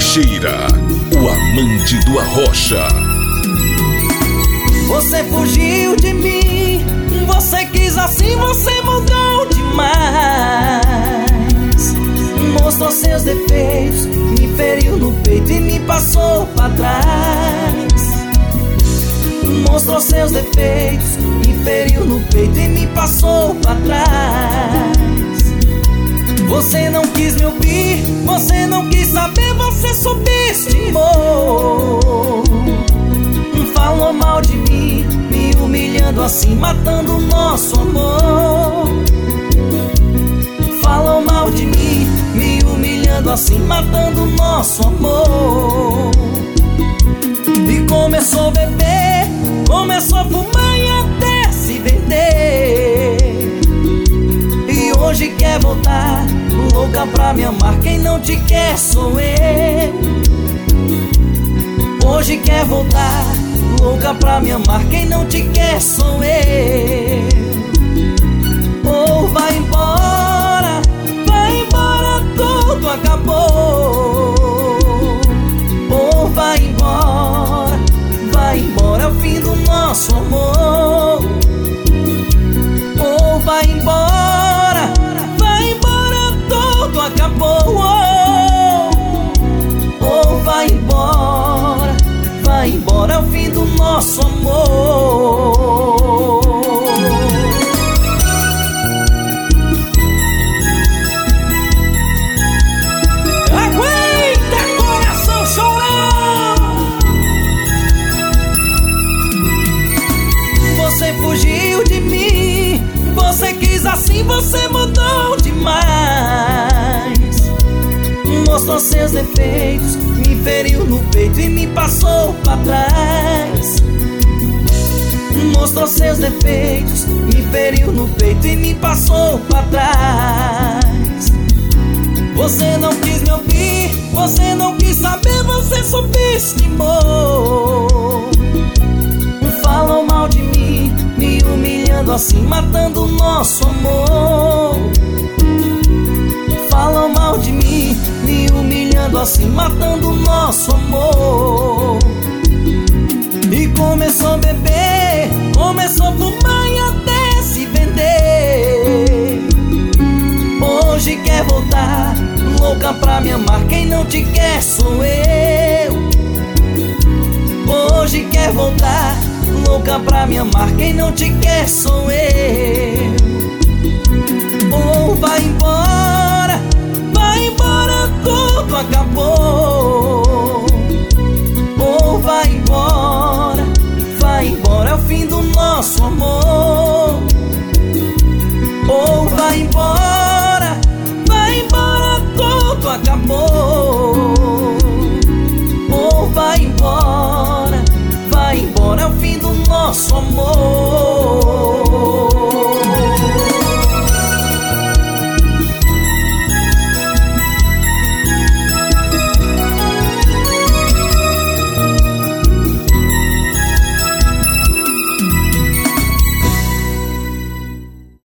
Teixeira, o amante do Arrocha. Você fugiu de mim, você quis assim, você mudou demais. Mostrou seus defeitos, me feriu no peito e me passou pra trás. Mostrou seus defeitos, me feriu no peito e me passou pra trás. Você não quis me ouvir, você não quis saber, você subestimou. Falou mal de mim, me humilhando assim, matando o nosso amor. Falou mal de mim, me humilhando assim, matando o nosso amor. E começou a beber, começou a fumar e até se vender. E hoje quer voltar, louca pra me amar, quem não te quer sou eu. Hoje quer voltar, louca pra me amar, quem não te quer sou eu. Oh, vai embora, tudo acabou. Oh, vai embora, é o fim do nosso amor. Oh, vai embora, tudo acabou. Oh, vai embora, é o fim do nosso amor. Aguenta, coração chorando. Você fugiu de mim, você quis assim, você mudou demais. Mostrou seus defeitos, me feriu no peito e me passou pra trás. Mostrou seus defeitos, me feriu no peito e me passou pra trás. Você não quis me ouvir, você não quis saber, você subestimou. Falou mal de mim, me humilhando assim, matando o nosso amor. Falou mal de mim, me humilhando assim, matando o nosso amor. E começou a beber, começou a fumar e até se vender. Hoje quer voltar, louca pra me amar, quem não te quer sou eu. Hoje quer voltar, louca pra me amar, quem não te quer sou eu. Oh, vai embora, tudo acabou. Oh, vai embora, é o fim do nosso amor. Oh, vai embora, tudo acabou. Oh, vai embora, é o fim do nosso amor.